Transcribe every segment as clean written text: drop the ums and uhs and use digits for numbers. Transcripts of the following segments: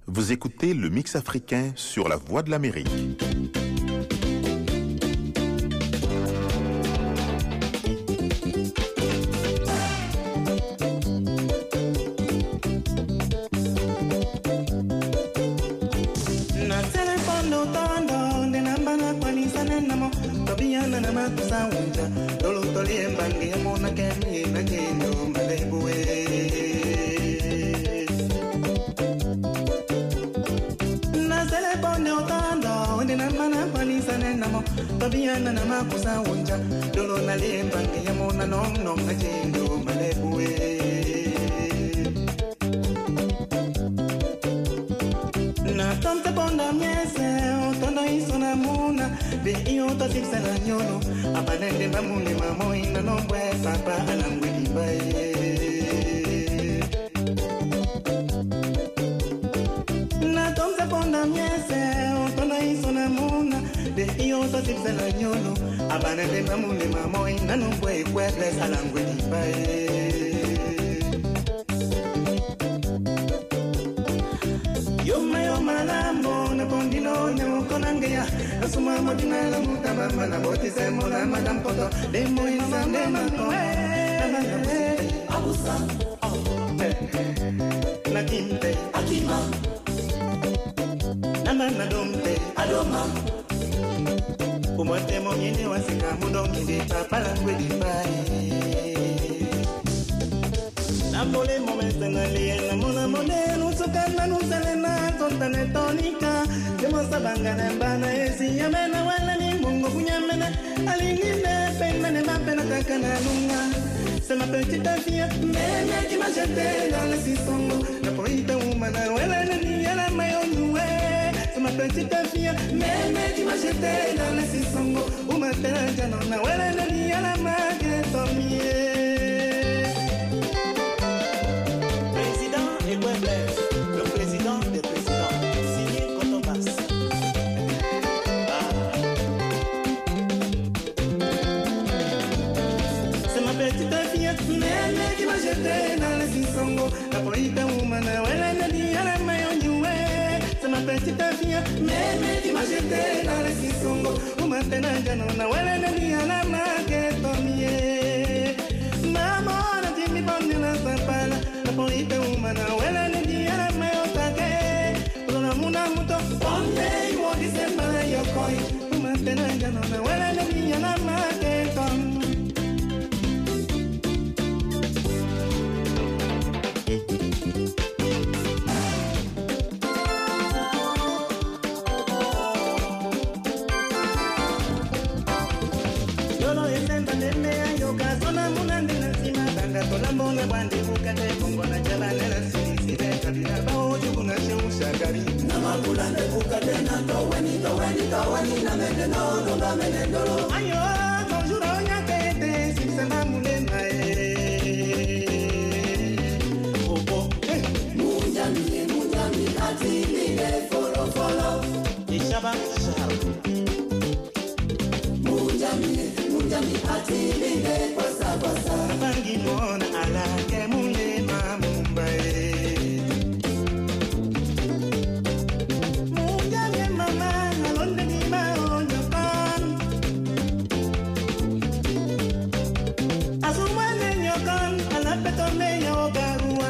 Vous écoutez le Mix africain sur la Voix de l'Amérique. Babiana na makusa wonja dolo na lemba ya mona nom nom na jendo malebuwe na tante bonda miese otono isona muna be io to siksa na nyolo abanende mamule mamoi na nombwe papa alangwe dibaye na tante bonda miese otono isona muna io so si se la nyolo abanende mamule mamoi nanu bwe bless alangwe dibae yo malambo na bondino na konangea asuma modina la mutama mana boti se mona madam poto de moi sande na ko abusa na kinte akima na domte adoma Umote monyene wasika mudongi de papa langwe di pai Napole momento ngali na mona modelo sokana nuselena kontane tonika demo sabanga nembana esi yamena wala ni mungo kunyamena alingine pena ne mapena kakana lunga c'est ma petite fille mais qui m'a jeté dans le sisongo la poita umana wala ni yala mayonwe c'est ma petite fille mais qui m'a jeté dans le sisongo umatela jano na wala ni yala magetomie président et Blaise le président des présidents signé Cotobas c'est ma petite fille mais qui m'a jeté dans le sisongo la poita umana wala ni yala mayonwe c'est ma petite fille mais qui m'a jeté dans le sisongo umatela jano na wala ni yala magetomie maman a dit mi bonne na sapala la poita umana wala ni yala mayotake una muna muto onde mo disembala yokoi umatela jano na wala ni yala magetomie Tolambo na bandi bukate kongo na jabane na sisi beka bila bao jugu na sheusha gari na mabulande bukate na towani na mende no na mende dolo ayo konjuro nyakete sisema mulena opo munjami ati mine follow ishaba sharu munjami ati mine kwasa bangi mona ala ke mule mamumbae munjami mama alonde ni maonyo kan asumane nyokan ala petome yogarua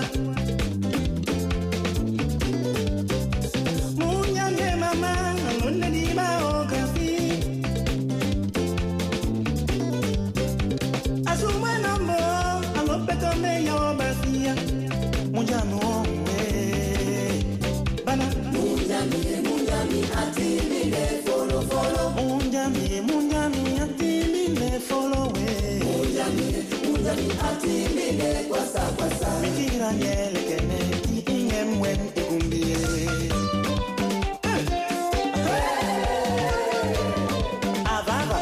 munjami mama alonde ni maogafi Munjano bana munjami ati mine follow munjami ati mine follow munjami ati mine kwasa mikira nyele kene inyemwen ikumbie avava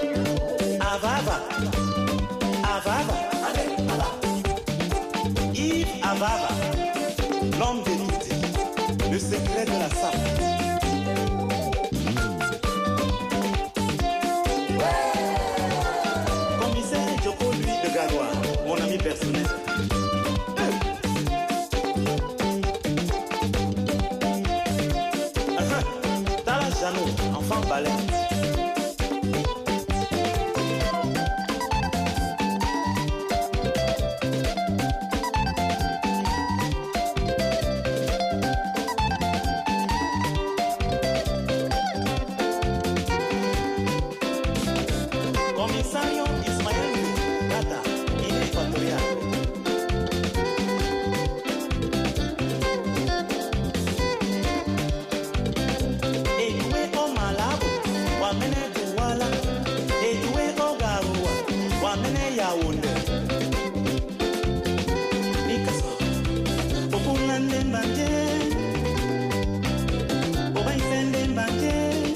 Yves Avava, l'homme des Titi, le secret de la SAP. Commissaire Joko, lui, de Galois, mon ami personnel. Mano, enfant baleine. Comisario Ismael Gata, Guinea Ecuatorial. Ejuwe o Malabo, Wamene Douala. Ejuwe o Garoua, Wamene Yaoundé. Picasso, Populande Mbanje, Obaifende Mbanje.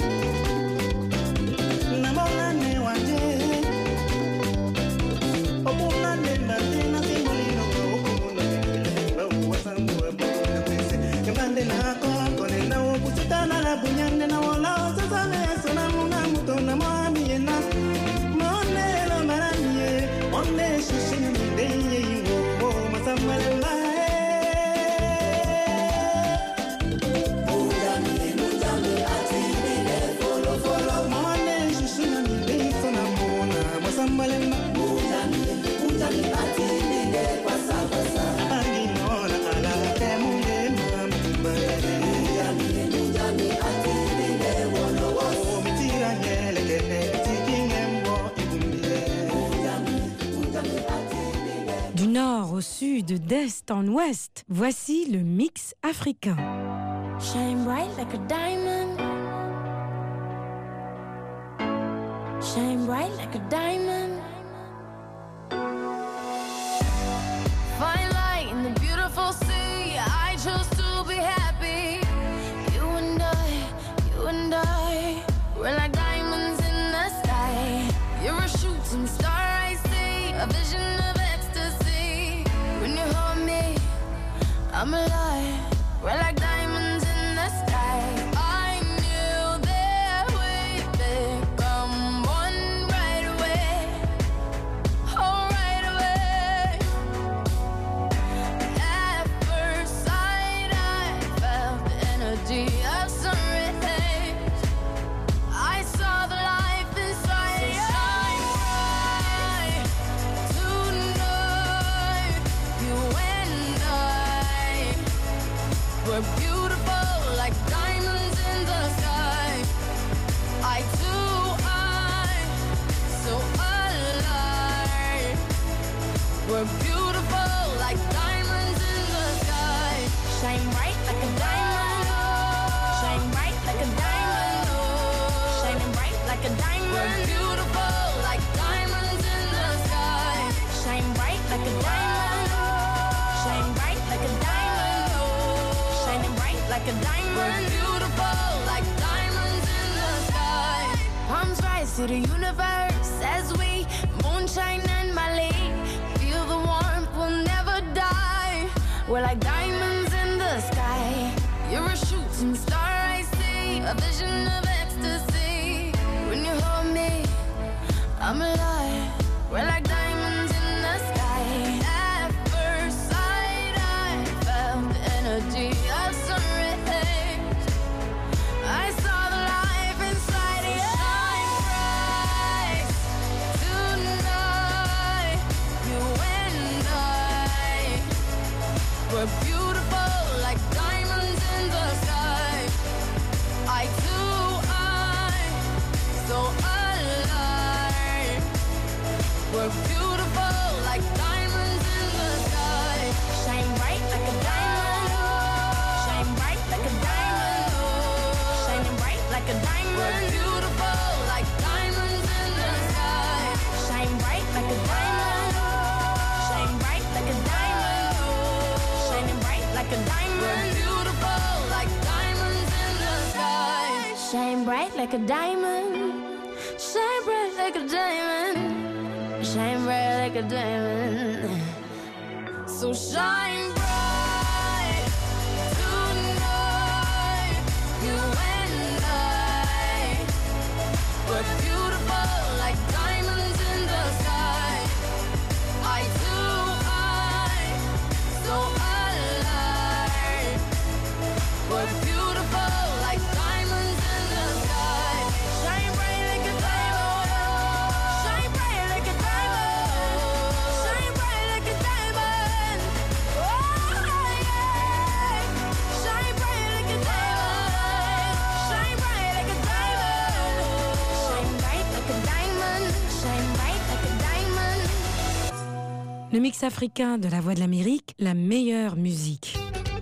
Du nord au sud, d'est en ouest, voici le mix africain. Shine bright like a diamond. Shine bright like a diamond. Fine light in the beautiful sea. I chose to be happy. You and I, we're like diamonds in the sky. You're a shooting star, I see, a vision of ecstasy. When you hold me, I'm alive. We're like diamonds in the sky. I knew that we'd become one right away. Oh, right away. At first sight, I felt the energy of sun rays. I saw the life inside. So shine bright tonight. You and I were beautiful like diamonds in the sky. I so alive. We're beautiful like diamonds in the sky. Shine bright like a diamond. Shine bright like a diamond. Shining bright like a diamond. We're beautiful like diamonds in the sky. Shine bright like a diamond. Shine bright like a diamond. Shining bright like a diamond. We're beautiful like diamonds in the sky. Palms rise to the universe as we moonshine and Mali. Feel the warmth, we'll never die. We're like diamonds in the sky. You're a shooting star, I see, a vision of ecstasy. When you hold me, I'm alive. We're like diamonds in the sky. At first sight, I felt the energy of sun rays. I saw the life inside you. Shine bright tonight. You and I were beautiful like diamonds in the sky. I so alive. We're beautiful like diamonds in the sky. Shine bright like a diamond. Shine bright like a diamond. Shining bright like a diamond. We're beautiful like diamonds in the sky. Shine bright like a diamond. Shine bright like a diamond. Shining bright like a diamond. We're beautiful like diamonds in the sky. Shine bright like a diamond. Shine bright like a diamond. Shine bright like a diamond. So shine bright tonight. You and I were beautiful like diamonds in the sky. I so alive. We're beautiful like diamonds in the sky. Le mix africain de la Voix de l'Amérique, la meilleure musique.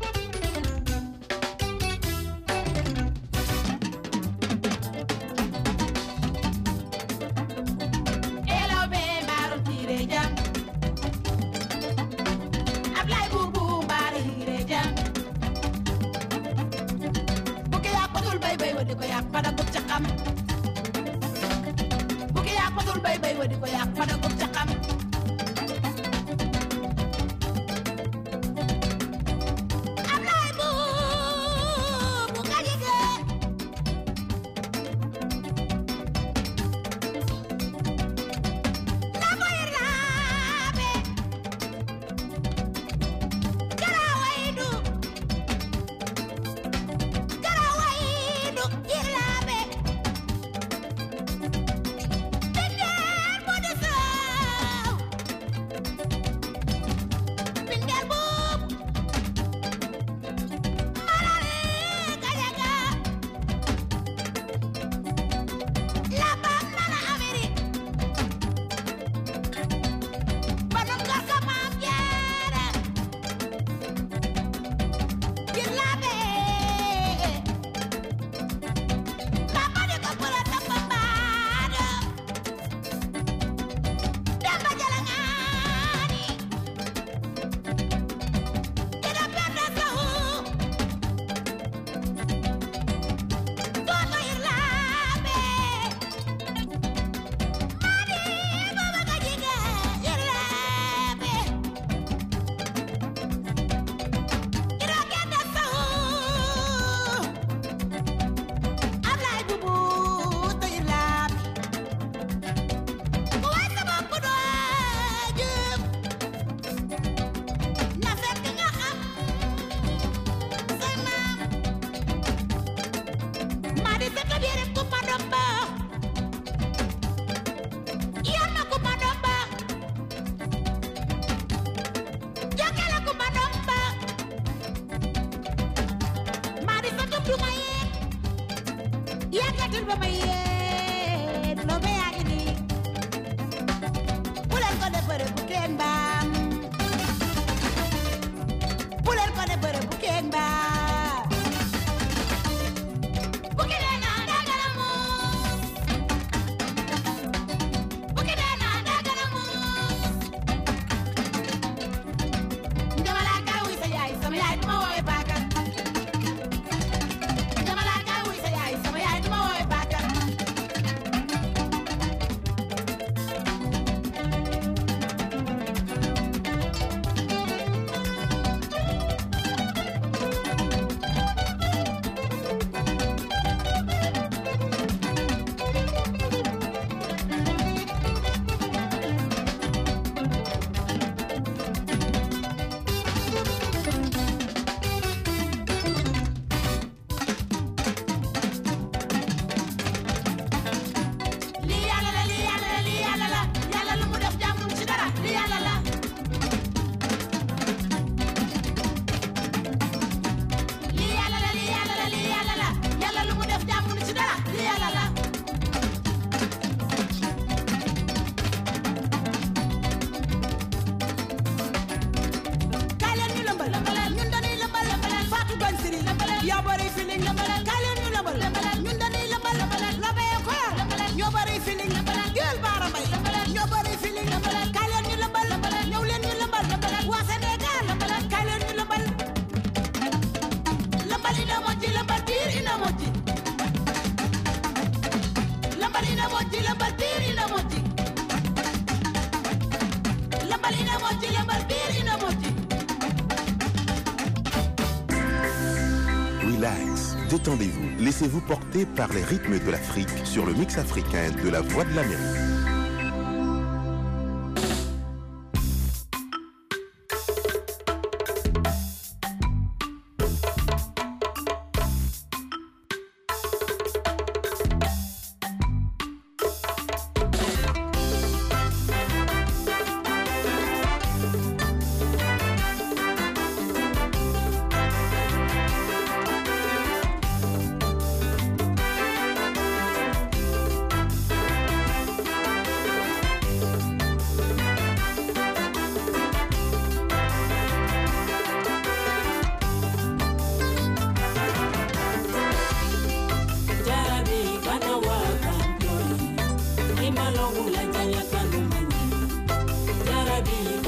Relax, détendez-vous, laissez-vous porter par les rythmes de l'Afrique sur le mix africain de la Voix de l'Amérique.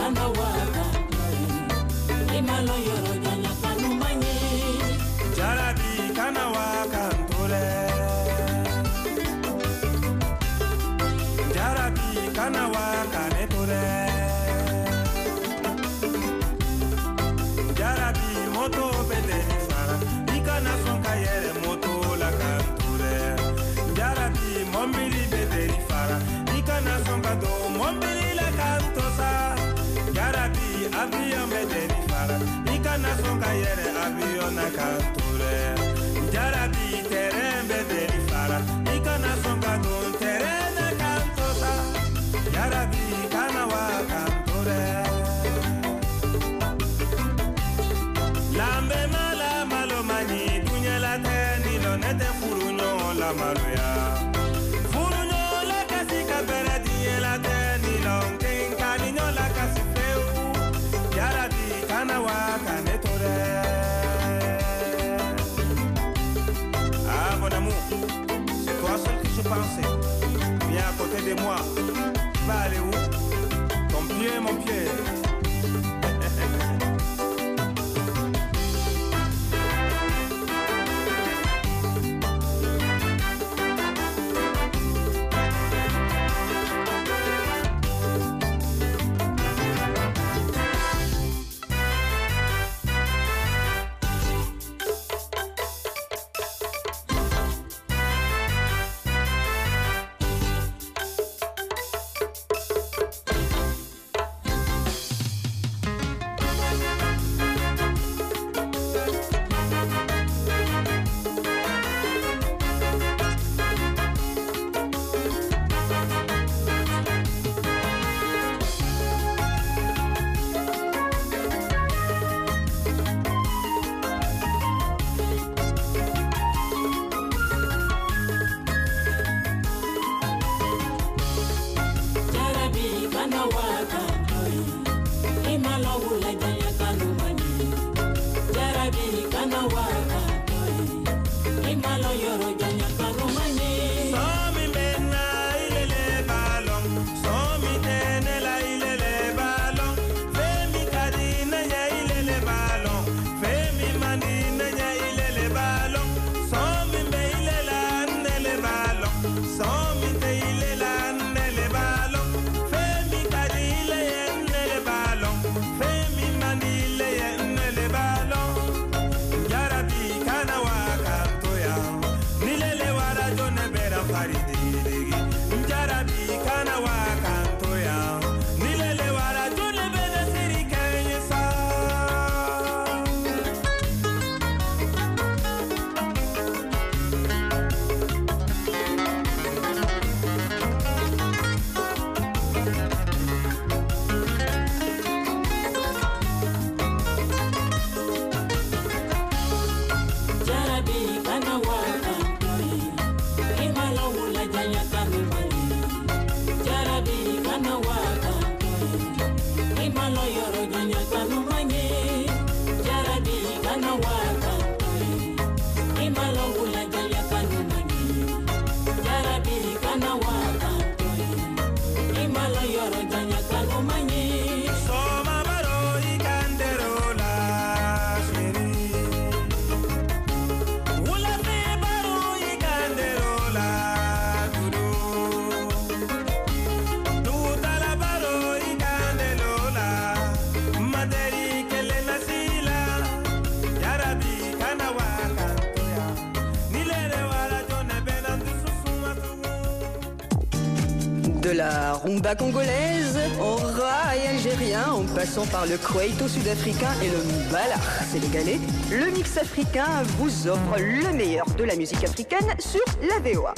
De la rumba congolaise au raï algérien, en passant par le kwaito sud-africain et le mbala sénégalais, le mix africain vous offre le meilleur de la musique africaine sur la VOA.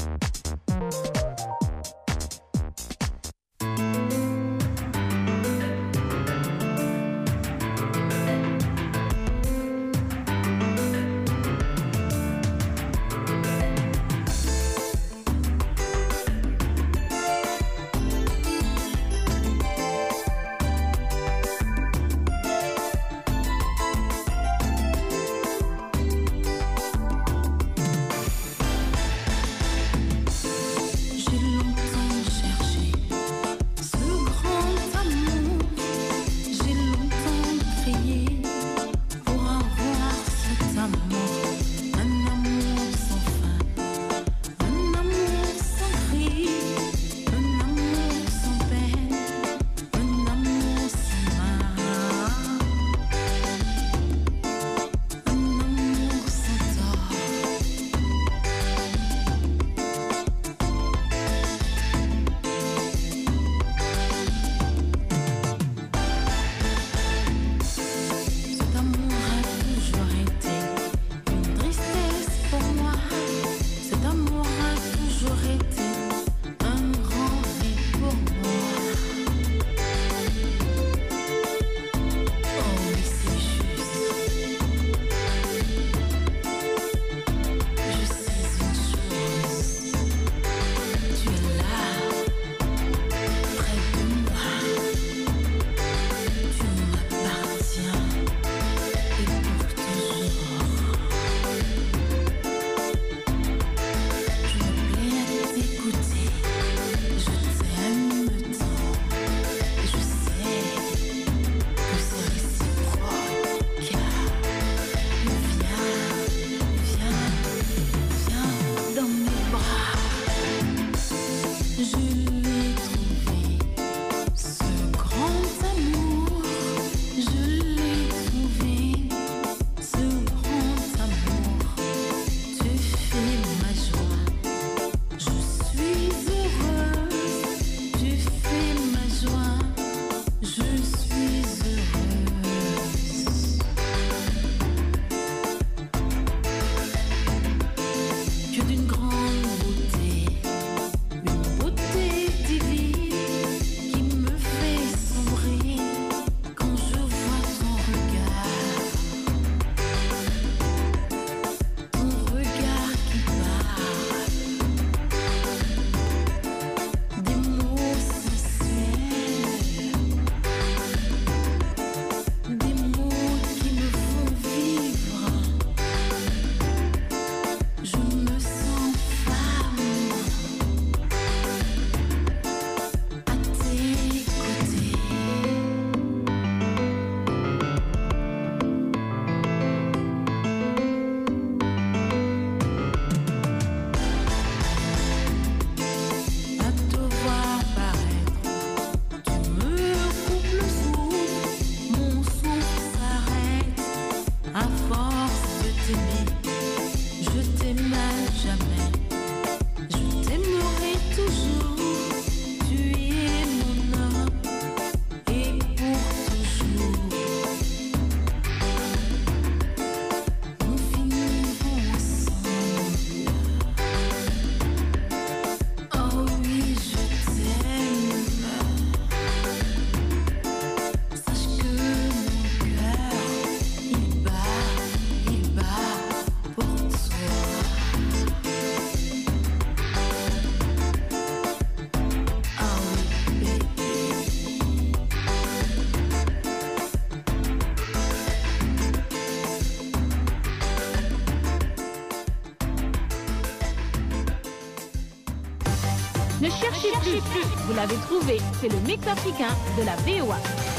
Ne cherchez plus, vous l'avez trouvé, c'est le mix africain de la VOA.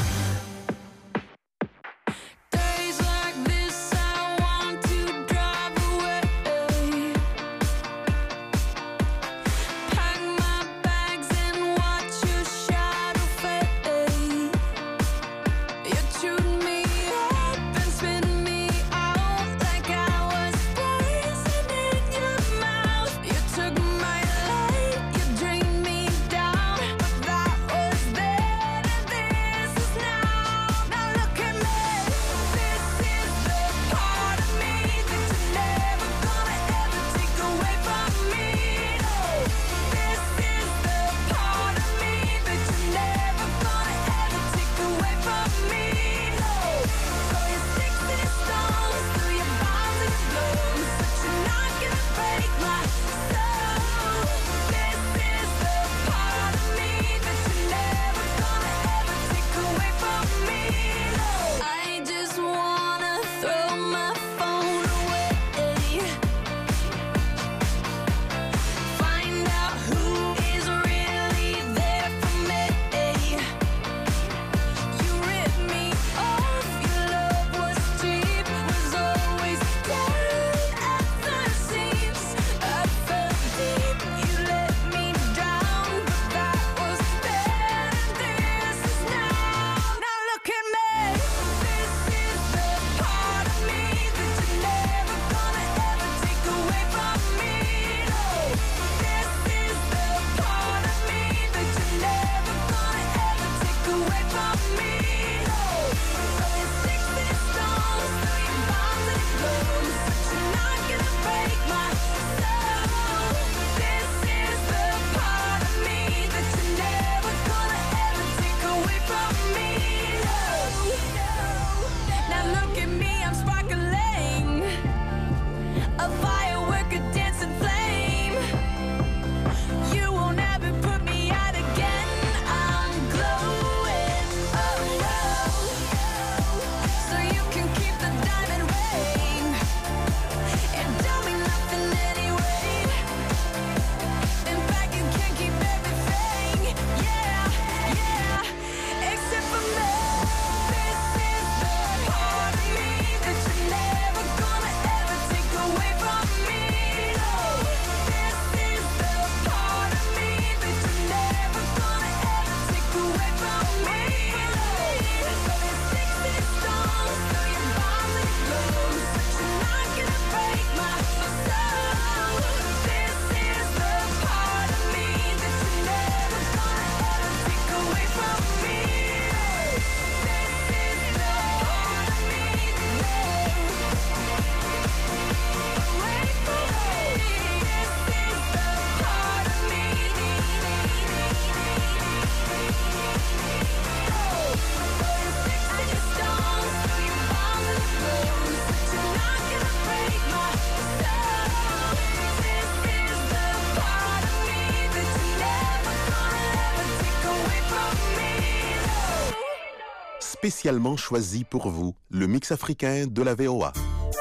Spécialement choisi pour vous, le mix africain de la VOA.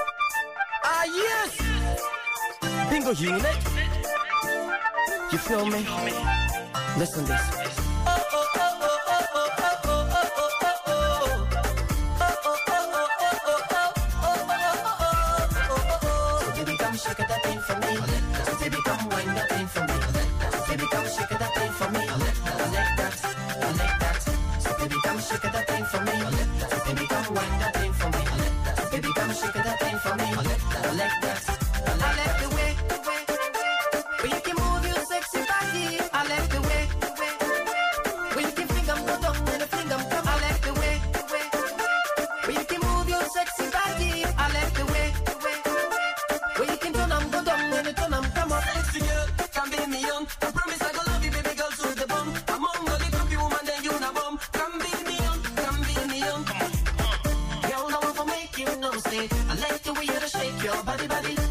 Ah yes! Bingo unit. You feel me? Listen this. So baby come shake that thing for me. So baby come wind that thing for me. So baby come shake that thing for me. I like that. I like that. So baby come shake that thing for me. So baby come wind that thing for me. So baby come shake that thing for me. I like that. I like the way you can move your sexy body. I like the way you can finger go down and the finger come. I like the way you can move your sexy body. I like the way you can turn them go down and the turn them come up. Sexy girl, come be me young. I promise I gonna love you, baby girl, to the bone. I'm on the grumpy woman, then you na bum. Come be me young, come be me young. Girl, I want to make you know, say I like the way you shake your body.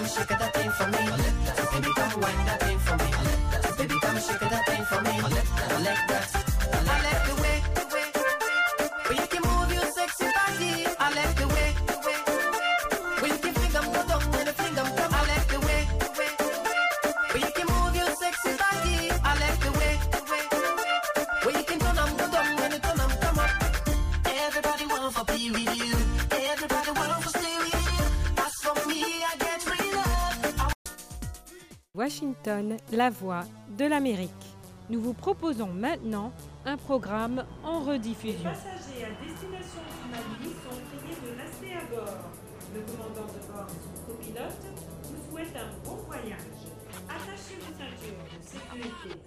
shake that thing for me. So baby, come wind that thing for me. So baby, come shake that thing for me. I like that. I like the way you can move your sexy body. I like the way when you can finger move down when the finger come. I like the way you can move your sexy body. I like the way when you can turn them go down when you turn them come up. Everybody want to be with you. Everybody want to stay with you. As for me, I get real love. Washington, la voix de l'Amérique. Nous vous proposons maintenant un programme en rediffusion. Les passagers à destination Somalie sont priés de rester à bord. Le commandant de bord et son copilote vous souhaitent un bon voyage. Attachez vos ceintures de sécurité.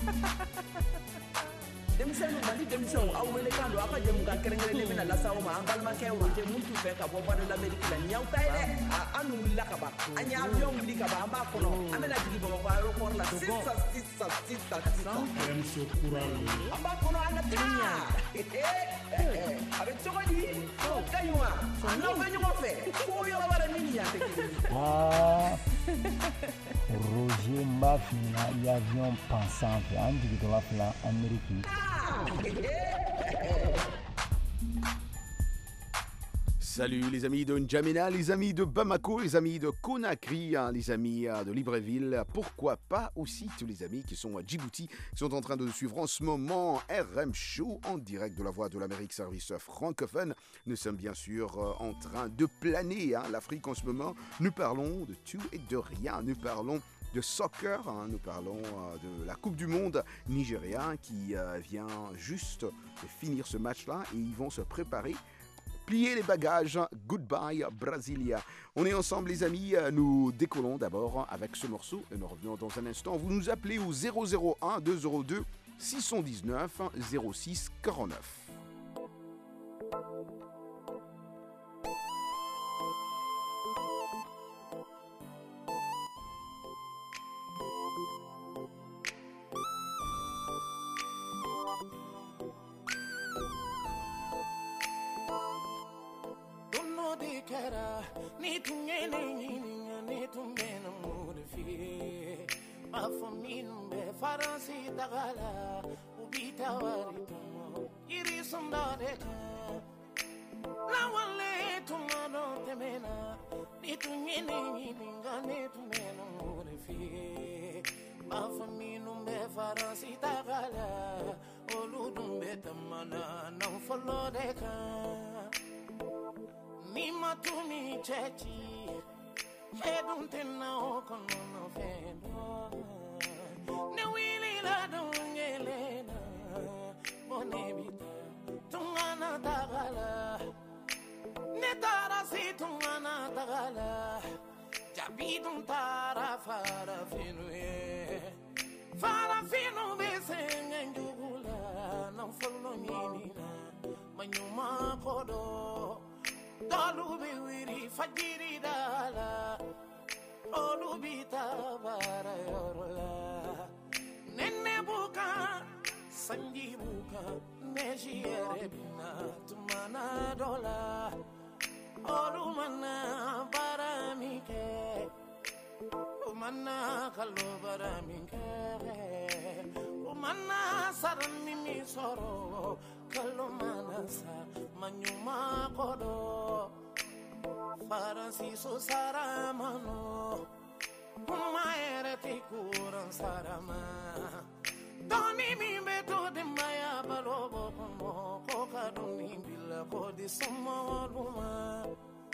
Denmisɛnninw Mali denmisɛnw aw wele kan don aw ka jɛmukan kɛrɛnkɛrɛnnen bɛna lase aw ma an balimakɛ Roger mun t'u fɛ ka bɔ voix de l'Amérique la nin y'aw ta ye dɛ an dun wulila ka ban an ye avion wuli ka ban an b'a kɔnɔ an bɛna jigin Bamakɔ aéroport la sisan an b'a kɔnɔ an ka taa a bɛ cogo di o ka ɲi wa n'aw bɛ ɲɔgɔn fɛ ko yɔrɔ wɛrɛ min ni yan tɛ kelen Roger m'a fini l'avion pensant an jigintɔla fila Amérique. Salut les amis de N'Djamena, les amis de Bamako, les amis de Conakry, les amis de Libreville, pourquoi pas aussi tous les amis qui sont à Djibouti, qui sont en train de suivre en ce moment RM Show en direct de la Voix de l'Amérique, service francophone. Nous sommes bien sûr en train de planer l'Afrique en ce moment. Nous parlons de tout et de rien, nous parlons de soccer, nous parlons de la Coupe du Monde nigérien qui vient juste de finir ce match-là et ils vont se préparer. Pliez les bagages, goodbye Brasilia. On est ensemble les amis, nous décollons d'abord avec ce morceau et nous revenons dans un instant. Vous nous appelez au 001 202 619 06 49. Ni tungene ni tumena murfi afamin be faransi dagala ubita waritumo iri sondare la wale tumano temena ni tungene ni tumena murfi afamin be faransi dagala oludum be tamana no follow de ni matumi chechi hedun tenna o kono no fendo ne wili la dungele na bonebita tungana dagala ne tara si tungana dagala jabidun tara fara finu besenga njugula na follow minina manyuma kodo Dalu be wiri fajiri dala Olu bita bara yorola Nene buka Sanji buka Neji erebina Tumana dola Olu mana bara mike Umana kalu bara mike Umana saran mimi soro Kalu mana sa Manyuma kodo Faransi so saramano Umaere tikuran sarama Doni mi beto de maya balobo Komo koka doni bila kodi sumo luma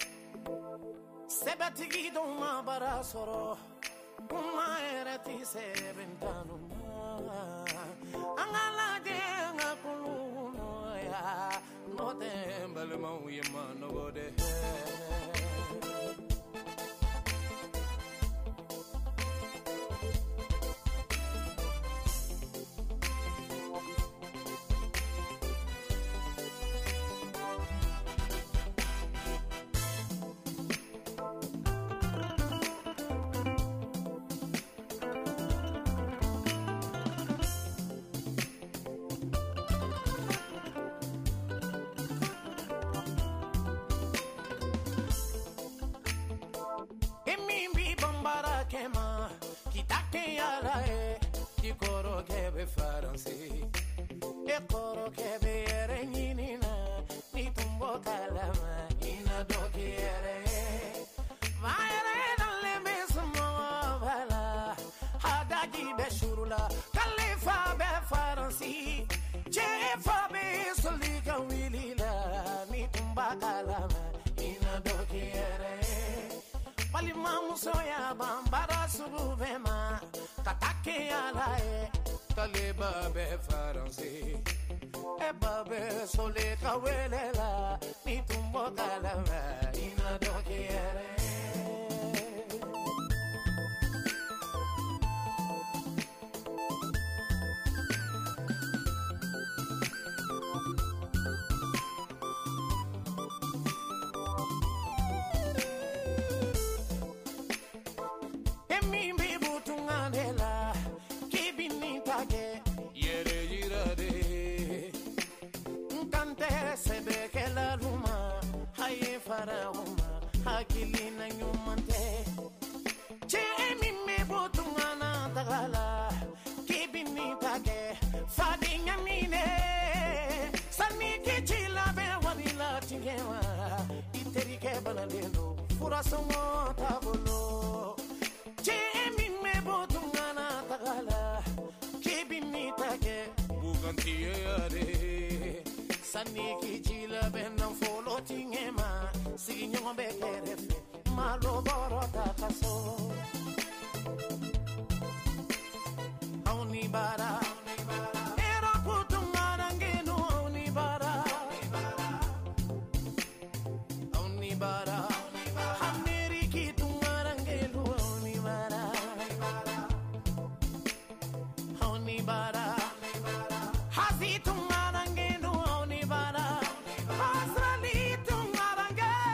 Sebatigi doma barasoro Umaere ti serentanuma Angala jenga kuluno ya No tembele mauye mano gode kema kitake yala kikoro kebe faransi ekoro kebe yere nyinina ni tumbo kalama ina doki yere vaere dalle mesmo bala hadaji be shurula kalifa be faransi jefa be solika wilila ni tumba kalama ina doki yere Palima soya bambara subema katake yala kaleba be faransi e babe sole kawelela ni tumbo kalama ina dokiere hakilina nyumante chemi me botungana tagala kibini tage fadinya mine saniki chila be wanila tingewa iterike banalendo furasomo tabolo chemi me botungana tagala kibini tage bugantiere saniki chila be nan folo tingema Signor Bekerefe, malo borota kaso. Aunibara, era putumara ngenu aunibara. Aunibara, Ameriki tumara ngenu aunibara. Aunibara, Hasi tumara ngenu aunibara. Australia tumara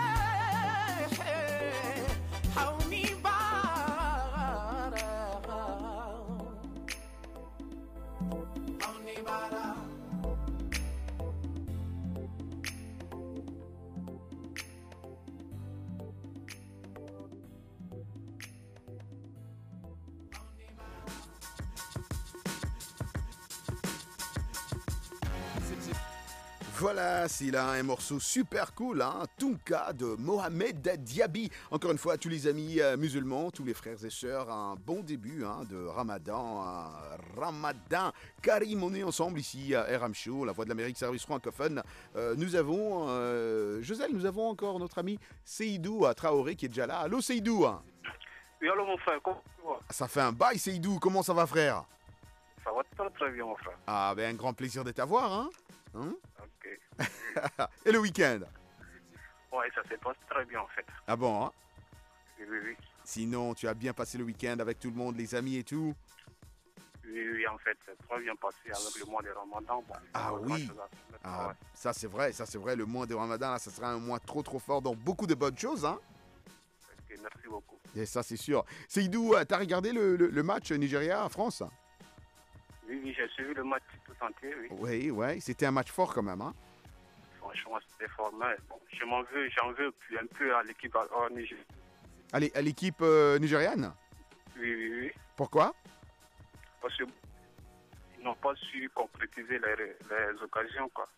Voilà, c'est là un morceau super cool, hein, Tunka de Mohamed Diaby. Encore une fois, tous les amis musulmans, tous les frères et sœurs, un bon début de Ramadan. Ramadan Karim, on est ensemble ici à RM Show, la voix de l'Amérique, service francophone. Nous avons, Joselle, nous avons encore notre ami Seydou Traoré qui est déjà là. Allô Seydou. Oui, allô mon frère, comment tu vas? Ça fait un bail Seydou, comment ça va frère? Ça va très très bien mon frère. Ah ben un grand plaisir de t'avoir, hein, Ok. Et le week-end? Ouais, ça s'est passé très bien en fait. Ah bon, hein? Oui. Sinon, tu as bien passé le week-end avec tout le monde, les amis et tout? Oui, en fait, c'est très bien passé avec le mois de Ramadan. Bon, ah oui, ouais. Ça c'est vrai, le mois de Ramadan, là, ça sera un mois trop fort, donc beaucoup de bonnes choses, hein? Ok, merci beaucoup. Et ça c'est sûr. Seydou, t'as regardé le match Nigeria-France? Oui, j'ai suivi le match tout entier, oui. Oui, c'était un match fort quand même, hein? Franchement, c'était fort, mais bon, j'en veux un peu à l'équipe nigérienne. Allez, à l'équipe nigériane? Oui. Pourquoi? Parce qu'ils n'ont pas su concrétiser les occasions, quoi.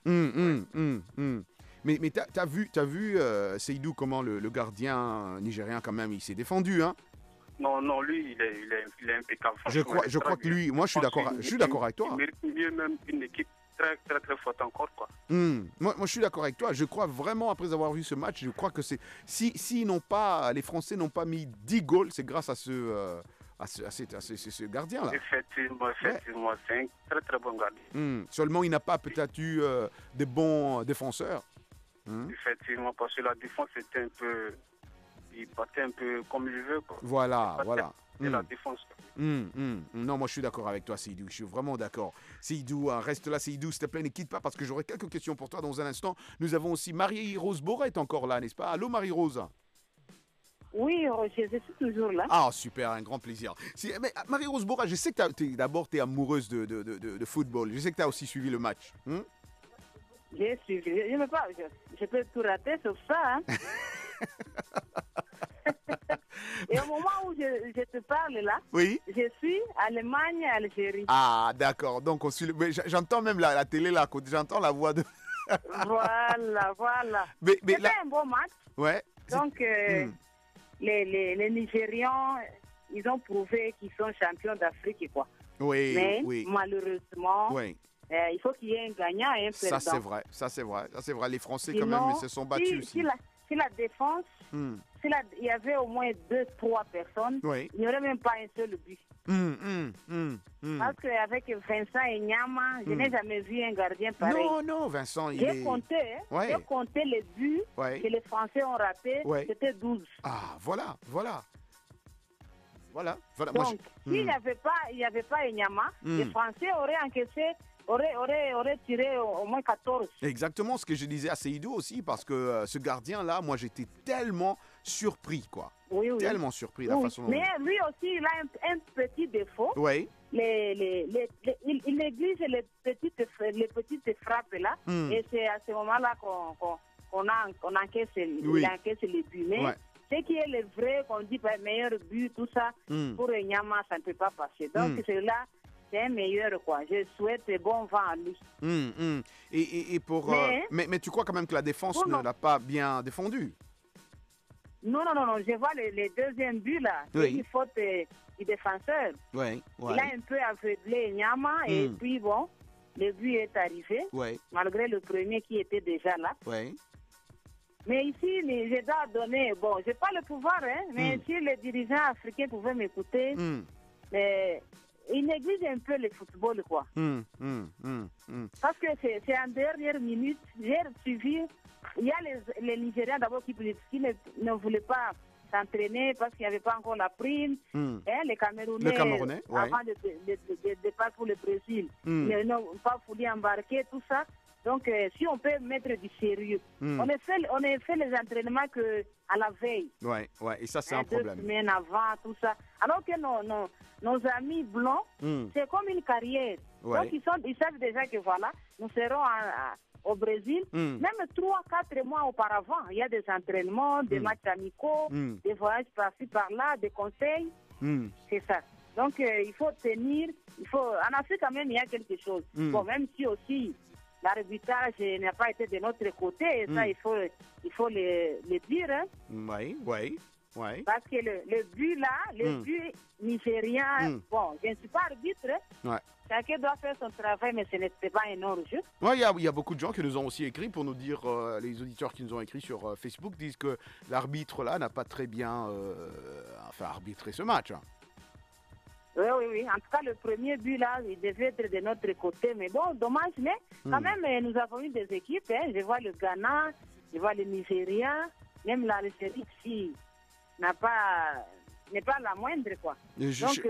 Mais t'as vu Seydou, comment le gardien nigérien, quand même, il s'est défendu, hein? Non, lui, il est impeccable. Je crois que lui, moi je suis d'accord avec toi. Il mérite mieux même une équipe très très très forte encore, quoi. Moi je suis d'accord avec toi. Je crois vraiment, après avoir vu ce match, je crois que c'est si les Français n'ont pas mis 10 goals, c'est grâce à ce gardien là. Effectivement, c'est un très très bon gardien. Seulement il n'a pas peut-être eu des bons défenseurs. Effectivement, parce que la défense était un peu, il battait un peu comme il veut, quoi. Voilà. C'est la défense. Non, moi je suis d'accord avec toi, Seydou. Je suis vraiment d'accord. Seydou, reste là, Seydou, s'il te plaît, ne quitte pas parce que j'aurai quelques questions pour toi dans un instant. Nous avons aussi Marie-Rose Borette encore là, n'est-ce pas? Allô, Marie-Rose? Oui, Roger, je suis toujours là. Ah, super, un grand plaisir. Mais Marie-Rose Borette, je sais que tu es amoureuse de football. Je sais que tu as aussi suivi le match. J'ai suivi. Je peux tout rater sur ça. Hein? Et au moment où je te parle là, Oui. je suis Allemagne, Algérie. Ah, d'accord. Donc, mais j'entends même la télé là à côté. J'entends la voix de. Voilà. Mais C'était un bon match. Ouais. Donc, les Nigérians, ils ont prouvé qu'ils sont champions d'Afrique, quoi. Oui, mais oui. malheureusement, Oui. il faut qu'il y ait un gagnant et un perdant. Ça, c'est vrai. Les Français, Sinon, quand même, ils se sont battus aussi. Si la défense, il y avait au moins 2-3 personnes, il n'y aurait même pas un seul but. Parce qu'avec Vincent et Nyama, je n'ai jamais vu un gardien pareil. Non, Vincent, J'ai compté les buts que les Français ont ratés, c'était 12. Ah, voilà. Donc, s'il n'y avait pas Enyama, les Français auraient tiré au moins 14. Exactement ce que je disais à Seydou aussi, parce que ce gardien-là, moi, j'étais tellement surpris, quoi. Oui. Tellement surpris la façon dont... Mais lui aussi, il a un petit défaut. Oui. Il néglige les petites frappes là, et c'est à ce moment-là qu'on encaisse les buts. Mais ce qui est le vrai, qu'on dit meilleur but, tout ça, pour Enyama, ça ne peut pas passer. Donc là, c'est un meilleur, quoi. Je souhaite bon vent à lui. Et pour, mais tu crois quand même que la défense ne l'a pas bien défendu? Non. Je vois les deuxièmes buts là. C'est une faute du défenseur. Il a un peu aveuglé Enyama et puis bon, le but est arrivé. Malgré le premier qui était déjà là. Mais ici, je dois donner, bon, je n'ai pas le pouvoir, mais si les dirigeants africains pouvaient m'écouter, ils négligent un peu le football, quoi. Parce que c'est en dernière minute, j'ai suivi, il y a les Nigériens d'abord qui ne voulaient pas s'entraîner parce qu'il n'y avait pas encore la prime. Les Camerounais, avant de départ pour le Brésil, ils n'ont pas voulu embarquer, tout ça. Donc, si on peut mettre du sérieux, on a fait les entraînements à la veille. Et ça, c'est un problème. 2 semaines avant, tout ça. Alors que nos amis blancs, c'est comme une carrière. Donc, ils savent déjà que voilà, nous serons au Brésil. Même 3-4 mois auparavant, il y a des entraînements, des matchs amicaux, des voyages par-ci, par-là, des conseils. C'est ça. Donc, il faut tenir. En Afrique, quand même, il y a quelque chose. Bon, même si aussi... l'arbitrage n'a pas été de notre côté, et ça, il faut le dire. Parce que le but là, le but nigérien, bon, je ne suis pas arbitre. Chacun doit faire son travail, mais ce n'était pas un hors-jeu. Il y a beaucoup de gens qui nous ont aussi écrit pour nous dire, les auditeurs qui nous ont écrit sur Facebook disent que l'arbitre là n'a pas très bien arbitré ce match. Oui. En tout cas, le premier but là, il devait être de notre côté. Mais bon, dommage, mais quand même, nous avons eu des équipes. Je vois le Ghana, je vois le Nigeria, même l'Algérie qui n'est pas la moindre, quoi. Donc,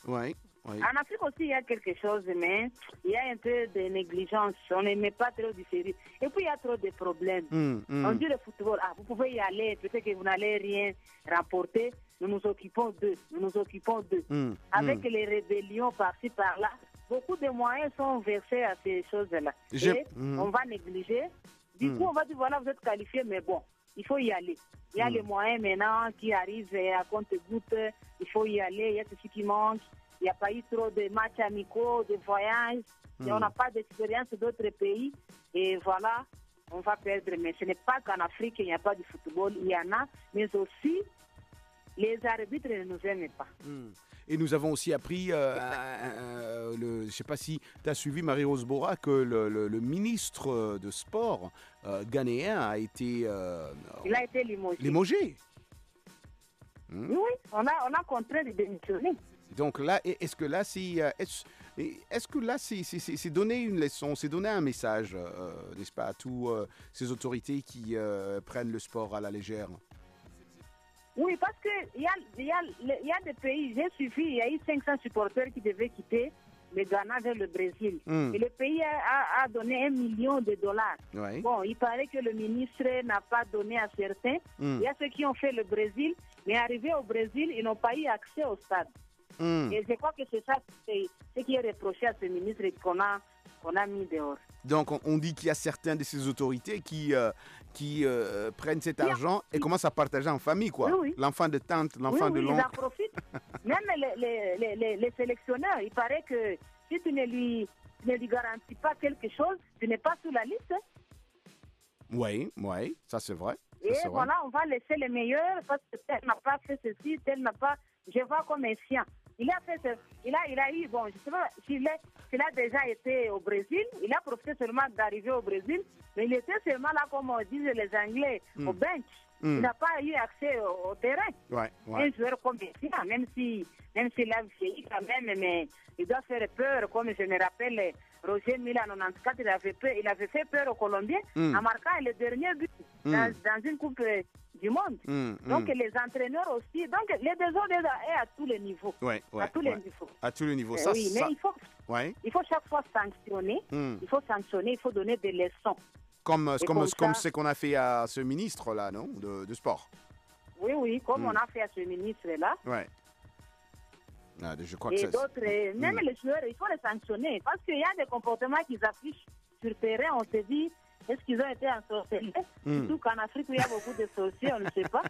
en Afrique aussi, il y a quelque chose, mais il y a un peu de négligence. On ne met pas trop du sérieux. Et puis, il y a trop de problèmes. On dit le football, vous pouvez y aller, peut-être que vous n'allez rien remporter. Nous nous occupons d'eux. Avec les rébellions par-ci, par-là, beaucoup de moyens sont versés à ces choses-là. Et on va négliger. Du coup, on va dire, voilà, vous êtes qualifiés, mais bon, il faut y aller. Il y a les moyens maintenant qui arrivent à compte-gouttes. Il faut y aller, il y a ceci qui manque. Il n'y a pas eu trop de matchs amicaux, de voyages. Et on n'a pas d'expérience d'autres pays. Et voilà, on va perdre. Mais ce n'est pas qu'en Afrique, il n'y a pas de football. Il y en a, mais aussi, les arbitres ne nous aiment pas. Et nous avons aussi appris, je ne sais pas si tu as suivi, Marie-Rose Bora, que le ministre de Sport ghanéen a été... il a été limogé. Oui, on a contraint de démissionner. Donc là, est-ce que là, c'est donner une leçon, c'est donner un message, n'est-ce pas, à toutes ces autorités qui prennent le sport à la légère? Oui, parce qu'il y a des pays, j'ai suivi, il y a eu 500 supporters qui devaient quitter le Ghana vers le Brésil. Et le pays a donné $1 million. Bon, il paraît que le ministre n'a pas donné à certains. Il y a ceux qui ont fait le Brésil, mais arrivés au Brésil, ils n'ont pas eu accès au stade. Et je crois que c'est ça, ce qui est reproché à ce ministre qu'on qu'on a mis dehors. Donc, on dit qu'il y a certaines de ces autorités qui prennent cet argent et commencent à partager en famille, quoi. Oui, oui. L'enfant de tante, l'enfant de Ils l'oncle. en profitent. Même les sélectionneurs, il paraît que si tu ne lui garantis pas quelque chose, tu n'es pas sur la liste. Oui, ça c'est vrai. Et voilà, on va laisser les meilleurs parce que tel n'a pas fait ceci, tel n'a pas. Je vois comme un sien. Il a fait il a eu, bon, je sais pas s'il a déjà été au Brésil, il a profité seulement d'arriver au Brésil, mais il était seulement là, comme disent les Anglais, au bench. Il n'a pas eu accès au terrain. Un joueur comme un même s'il a vieilli quand même, mais il doit faire peur, comme je me rappelle, Roger Mila en 94, il avait fait peur aux Colombiens en marquant le dernier but dans une Coupe du Monde. Donc les entraîneurs aussi, donc les désordres est à tous les niveaux. À tous les niveaux. À tous les niveaux. Mais Ça, oui, ça... mais il faut chaque fois sanctionner. Il faut sanctionner, il faut donner des leçons. Comme ce qu'on a fait à ce ministre-là, non, de sport. Oui, comme on a fait à ce ministre-là. Je crois et que d'autres, même les joueurs, il faut les sanctionner. Parce qu'il y a des comportements qu'ils affichent sur terrain, on se dit, est-ce qu'ils ont été ensorcelés? Surtout qu'en Afrique, où il y a beaucoup de sorciers, on ne sait pas.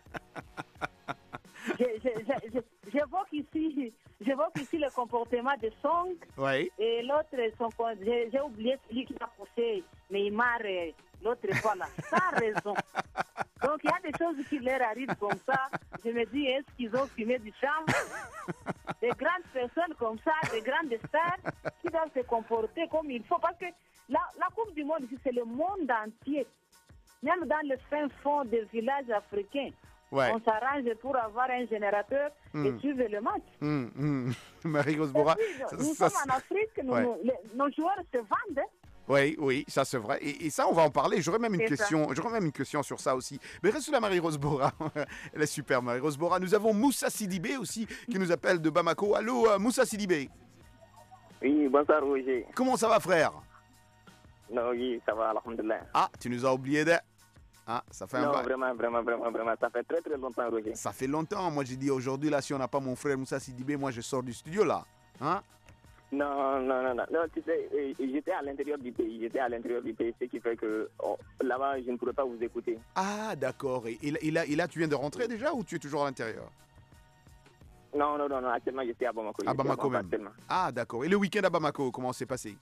J'évoque ici le comportement de Song. Et l'autre, j'ai oublié celui qui a poussé Neymar l'autre fois là, sans raison. Donc il y a des choses qui leur arrivent comme ça. Je me dis, est-ce qu'ils ont fumé du champ? Des grandes personnes comme ça, des grandes stars qui doivent se comporter comme il faut. Parce que la Coupe du Monde, c'est le monde entier. Même dans le fin fond des villages africains. On s'arrange pour avoir un générateur et suivre le match. Marie-Rose Bora. Nous sommes en Afrique, nos joueurs se vendent. Oui, ça c'est vrai. Et ça, on va en parler. J'aurais même une question sur ça aussi. Mais reste là, Marie-Rose Bora. Elle est super, Marie-Rose Bora. Nous avons Moussa Sidibé aussi, qui nous appelle de Bamako. Allô, Moussa Sidibé. Oui, bonsoir, Roger. Comment ça va, frère? Non, oui, ça va, alhamdoulilah. Ah, tu nous as oublié de... Ah, ça fait non, vraiment, ça fait très très longtemps, Roger. Ça fait longtemps. Moi, j'ai dit aujourd'hui, là, si on n'a pas mon frère Moussa Sidibé, moi, je sors du studio, là. Hein? Non, tu sais, j'étais à l'intérieur du pays, ce qui fait que là-bas, je ne pourrais pas vous écouter. Ah, d'accord. Et là, tu viens de rentrer déjà ou tu es toujours à l'intérieur? Non, actuellement, je suis à Bamako. À Bamako même. Ah, d'accord. Et le week-end à Bamako, comment s'est passé?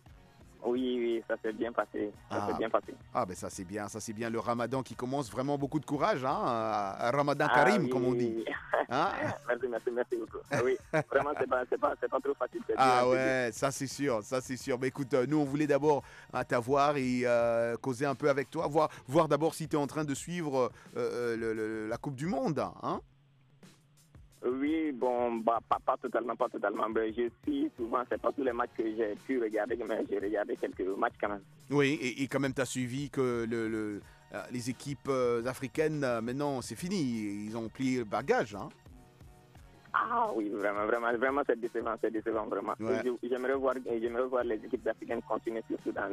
Oui, ça s'est bien passé. Ah, ben ça c'est bien. Le ramadan qui commence, vraiment beaucoup de courage, hein? Ramadan Karim, oui, comme on dit. Hein? Merci beaucoup. Oui, vraiment, c'est pas trop facile. Ah ouais, ça c'est sûr. Mais écoute, nous on voulait d'abord t'avoir et causer un peu avec toi, voir d'abord si tu es en train de suivre la Coupe du Monde, hein? Oui, bon, pas totalement. Mais je suis souvent, c'est pas tous les matchs que j'ai pu regarder, mais j'ai regardé quelques matchs quand même. Oui, et quand même, tu as suivi que les équipes africaines, maintenant, c'est fini. Ils ont plié le bagage, hein? Ah oui, vraiment, c'est décevant, vraiment. Ouais. J'aimerais voir les équipes africaines continuer, surtout dans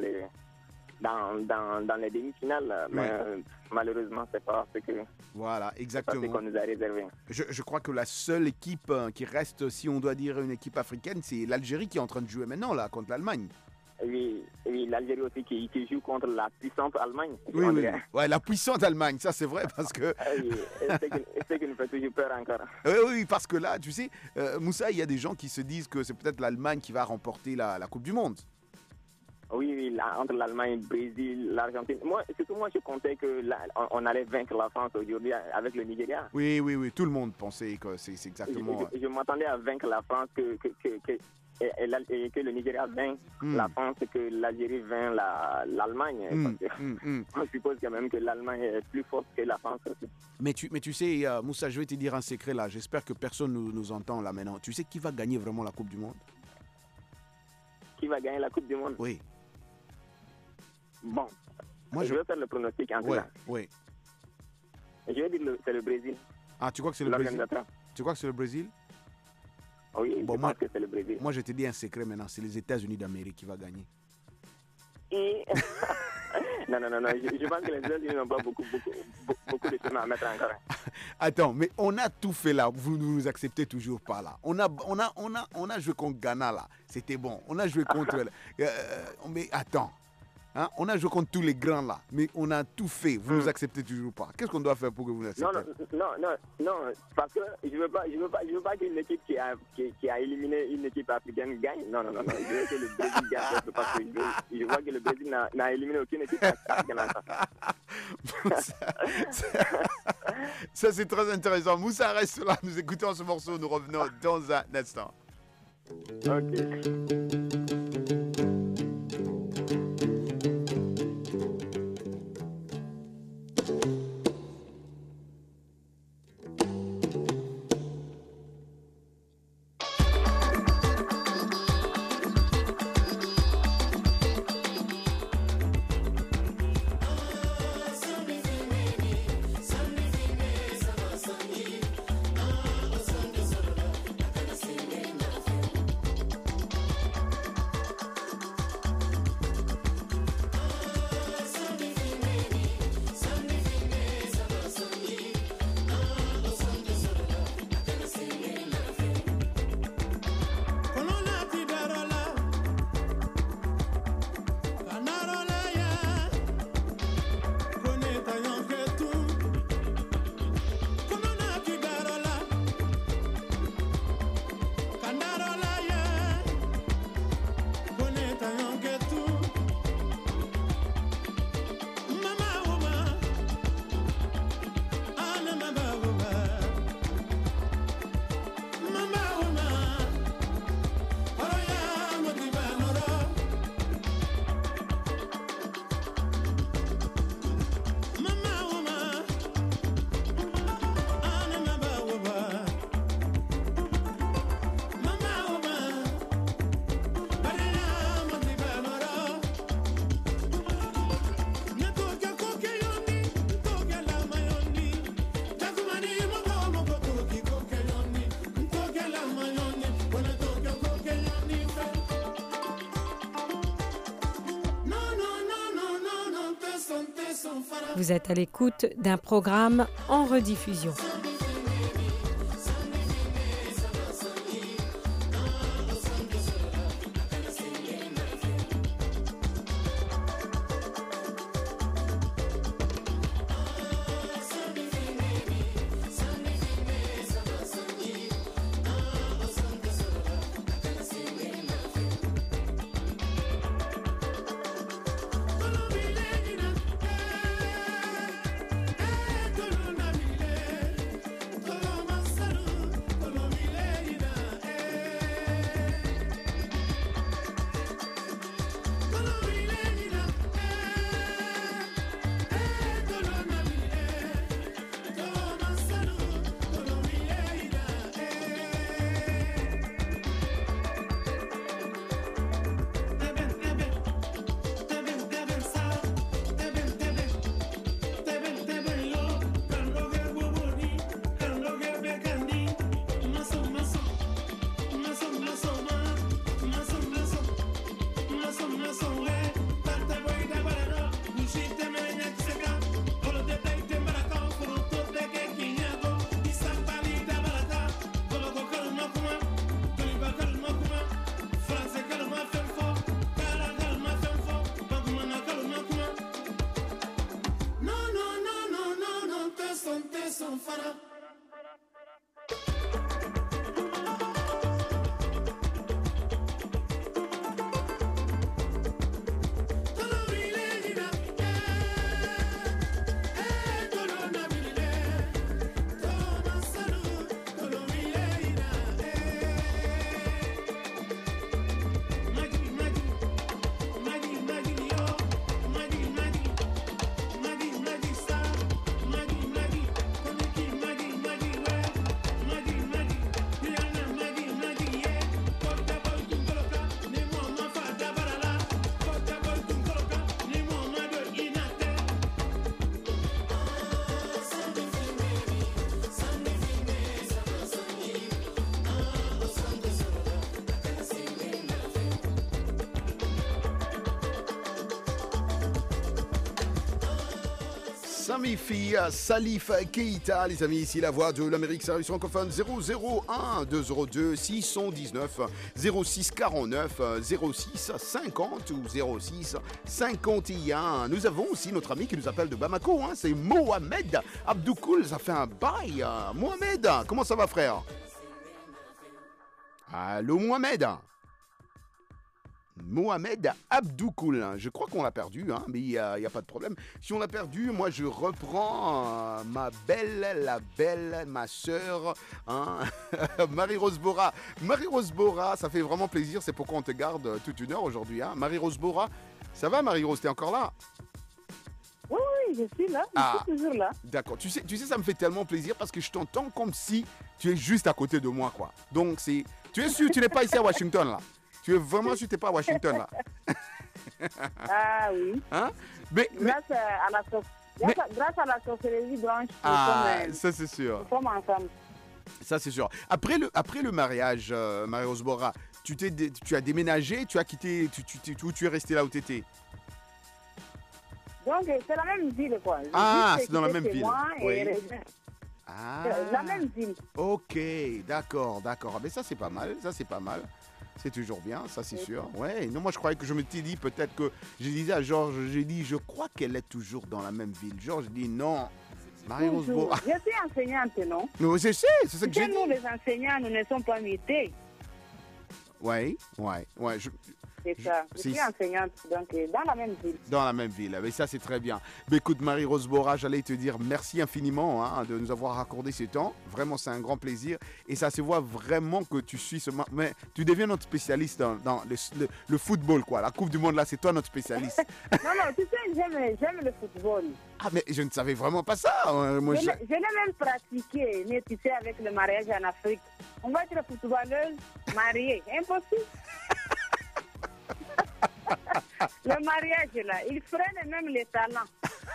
les demi-finales, mais malheureusement, c'est pas ce que... Voilà, exactement. C'est ce qu'on nous a réservé. Je crois que la seule équipe qui reste, si on doit dire une équipe africaine, c'est l'Algérie qui est en train de jouer maintenant, là, contre l'Allemagne. Oui, l'Algérie aussi qui joue contre la puissante Allemagne. Oui. Ouais, la puissante Allemagne, ça c'est vrai parce que... Oui, c'est qui nous fait toujours peur encore. Oui, parce que là, tu sais, Moussa, il y a des gens qui se disent que c'est peut-être l'Allemagne qui va remporter la Coupe du Monde. Oui, entre l'Allemagne, le Brésil, l'Argentine. Moi, je comptais qu'on allait vaincre la France aujourd'hui avec le Nigeria. Oui, tout le monde pensait que c'est exactement... Je m'attendais à vaincre la France, que le Nigeria vainc la France, que l'Algérie vainc l'Allemagne. On suppose quand même que l'Allemagne est plus forte que la France aussi. Mais tu sais, Moussa, je vais te dire un secret là. J'espère que personne nous entend là maintenant. Tu sais qui va gagner vraiment la Coupe du Monde? Qui va gagner la Coupe du Monde? Oui. Bon, je vais faire le pronostic en tout cas. Oui. Je vais dire c'est le Brésil. Ah, tu crois que c'est le Brésil? Tu crois que c'est le Brésil? Oui, bon, je pense que c'est le Brésil. Moi, je te dis un secret maintenant, c'est les États-Unis d'Amérique qui va gagner. Et Non, je pense que les États-Unis n'ont pas beaucoup de chemin à mettre encore. Attends, mais on a tout fait là, vous ne nous acceptez toujours pas là. On a joué contre Ghana là, c'était bon. On a joué contre... mais attends, hein? On a joué contre tous les grands là, mais on a tout fait, vous ne nous acceptez toujours pas. Qu'est-ce qu'on doit faire pour que vous nous acceptez? Non, parce que je veux pas qu'une équipe qui a éliminé une équipe africaine gagne. Non, je veux que le Brésil gagne parce que je vois que le Brésil n'a éliminé aucune équipe africaine. Ça c'est très intéressant. Moussa reste là, nous écoutons ce morceau, nous revenons dans un instant. Ok. Vous êtes à l'écoute d'un programme en rediffusion. Samifi Salif Keita, les amis, ici la voix de l'Amérique, service francophone 001 202 619 06 49 06 50 ou 06 51. Nous avons aussi notre ami qui nous appelle de Bamako, hein, c'est Mohamed Abdoukoul, ça fait un bail. Mohamed, comment ça va frère? Allô Mohamed? Mohamed Abdoukoul, je crois qu'on l'a perdu, hein, mais il n'y a pas de problème. Si on l'a perdu, moi je reprends ma belle, ma sœur, hein, Marie-Rose Bora. Marie-Rose Bora, ça fait vraiment plaisir, c'est pourquoi on te garde toute une heure aujourd'hui. Hein. Marie-Rose Bora, ça va Marie-Rose, t'es encore là? Oui, je suis là, je suis toujours là. D'accord, tu sais, ça me fait tellement plaisir parce que je t'entends comme si tu es juste à côté de moi, quoi. Donc, tu es sûr, tu n'es pas ici à Washington, là? Tu es vraiment sûr que tu n'es pas à Washington, là? Ah oui. Hein? Grâce à la sorcellerie blanche, ça c'est sûr. Nous sommes ensemble. Ça c'est sûr. Après le mariage, Marie-Rose Bora, tu as déménagé, tu as quitté, tu es resté là où tu étais? Donc c'est la même ville, quoi. C'est dans la même ville. Oui. La même ville. Ok, d'accord. Mais ça c'est pas mal, C'est toujours bien, ça c'est sûr. Ouais, non, moi je croyais que je m'étais dit peut-être que je disais à Georges, je crois qu'elle est toujours dans la même ville. Georges dit non. Marie-Rose Bora. Je suis enseignante, non? Non, je sais, c'est ça que j'ai dit. Nous les enseignants, nous ne sommes pas mutés. Ouais. C'est ça. Je suis enseignante, donc dans la même ville. Dans la même ville, mais ça c'est très bien. Mais écoute Marie-Rose Bora, j'allais te dire merci infiniment de nous avoir accordé ce temps. Vraiment c'est un grand plaisir et ça se voit vraiment que tu suis mais tu deviens notre spécialiste dans le football quoi. La Coupe du Monde là c'est toi notre spécialiste. non, tu sais j'aime le football. Ah mais je ne savais vraiment pas ça. Moi, je l'ai même pratiqué, mais tu sais avec le mariage en Afrique. On va être footballeuse mariée, impossible. Le mariage là, il freine même les talents.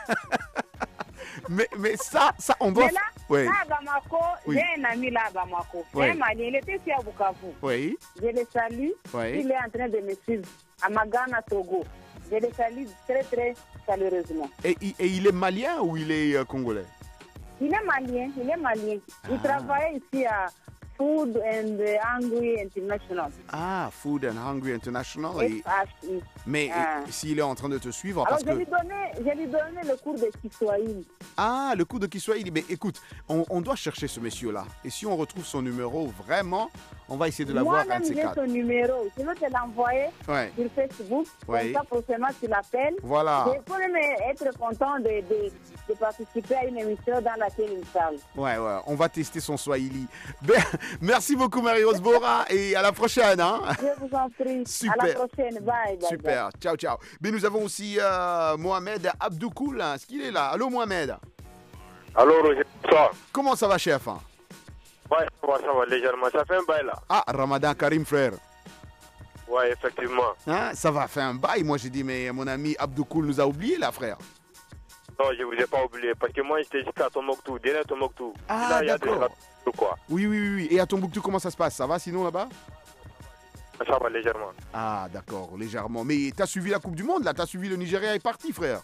mais ça on doit... Mais là, à Bamako, j'ai un ami là à Bamako. C'est un Malien, il était ici à Bukavu. Oui. Je le salue. Il est en train de me suivre à Magana, Togo. Je le salue très très chaleureusement. Et il est malien ou il est congolais? Il est malien. Il travaille ici à Food and Hungry International. Food and Hungry International. FHI. Mais s'il est en train de te suivre... Alors parce je lui donnais le cours de Kiswahili. Le cours de Kiswahili. Mais écoute, on doit chercher ce monsieur-là. Et si on retrouve son numéro, vraiment, on va essayer de l'avoir un de ces quatre. Moi-même, j'ai son numéro. Je vais te l'envoyer sur Facebook. Comme ça, prochainement, tu l'appelles. Voilà. Je peux même être content de participer à une émission dans laquelle il parle. Ouais. On va tester son Swahili. Merci beaucoup, Marie-Rose Bora. Et à la prochaine. Hein? Je vous en prie. Super. À la prochaine. Bye. Super. Ciao. Mais nous avons aussi Mohamed Abdoukoul. Est-ce qu'il est là? Allô, Mohamed? Allô, Roger. Bonsoir. Comment ça va, chef? Ouais, ça va légèrement. Ça fait un bail là. Ramadan Karim, frère. Ouais, effectivement. Ça va faire un bail. Moi, j'ai dit, mais mon ami Abdoukoul nous a oubliés, là, frère. Non, je vous ai pas oublié. Parce que moi, j'étais jusqu'à Tombouctou. Derrière Tombouctou. D'accord. Il y a quoi. Oui. Et à Tombouctou, comment ça se passe? Ça va sinon là-bas? Ça va légèrement. D'accord, légèrement. Mais t'as suivi la Coupe du Monde, là? T'as suivi le Nigeria est parti, frère?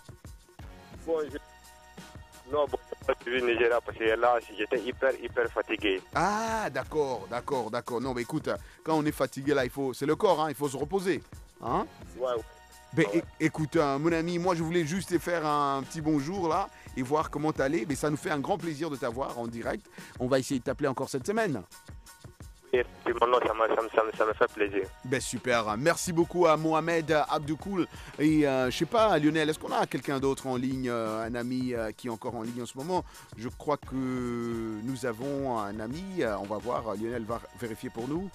Non, j'ai pas suivi le Nigeria parce que là, j'étais hyper fatigué. D'accord. Non, mais écoute, quand on est fatigué, là, c'est le corps, hein, il faut se reposer. Hein? Ouais. Écoute, mon ami, moi, je voulais juste te faire un petit bonjour, là, et voir comment t'allais. Mais ça nous fait un grand plaisir de t'avoir en direct. On va essayer de t'appeler encore cette semaine. Non, ça me fait plaisir. Super. Merci beaucoup à Mohamed Abdoukoul. Et je sais pas, Lionel, est-ce qu'on a quelqu'un d'autre en ligne, un ami qui est encore en ligne en ce moment? Je crois que nous avons un ami. On va voir, Lionel va vérifier pour nous.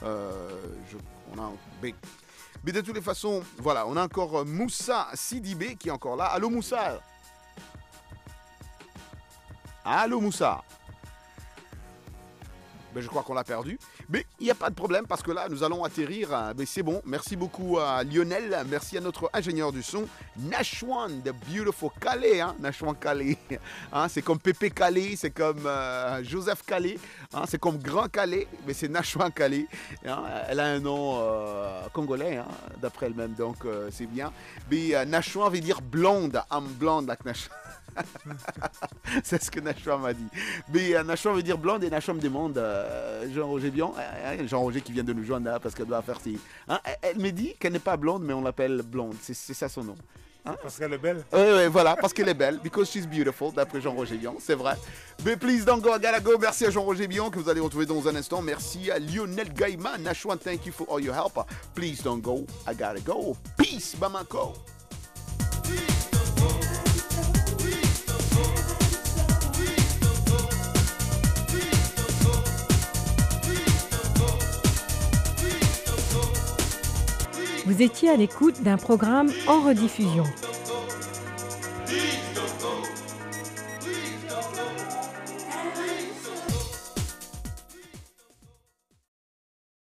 Mais de toutes les façons, voilà, on a encore Moussa Sidibé qui est encore là. Allô, Moussa? Je crois qu'on l'a perdu. Mais il n'y a pas de problème parce que là, nous allons atterrir. Mais c'est bon. Merci beaucoup à Lionel. Merci à notre ingénieur du son, Nashwan, the beautiful Calais. Nashwan Calais. C'est comme Pépé Calais, c'est comme Joseph Calais. C'est comme Grand Calais, mais c'est Nashwan Calais. Elle a un nom congolais, d'après elle-même. Donc, c'est bien. Mais Nashwan veut dire blonde. I'm blonde like Nashwan. C'est ce que Nashua m'a dit. Mais Nashua veut dire blonde et Nashua me demande, Jean-Roger Bion, Jean-Roger qui vient de nous joindre là parce qu'elle doit faire ses... Hein, elle me dit qu'elle n'est pas blonde, mais on l'appelle blonde. C'est ça son nom. Hein? Parce qu'elle est belle. Oui, voilà, parce qu'elle est belle. Because she's beautiful, d'après Jean-Roger Bion, c'est vrai. Mais please don't go, I gotta go. Merci à Jean-Roger Bion que vous allez retrouver dans un instant. Merci à Lionel Gaïman. Nashua, thank you for all your help. Please don't go, I gotta go. Peace, Bamako. Vous étiez à l'écoute d'un programme en rediffusion.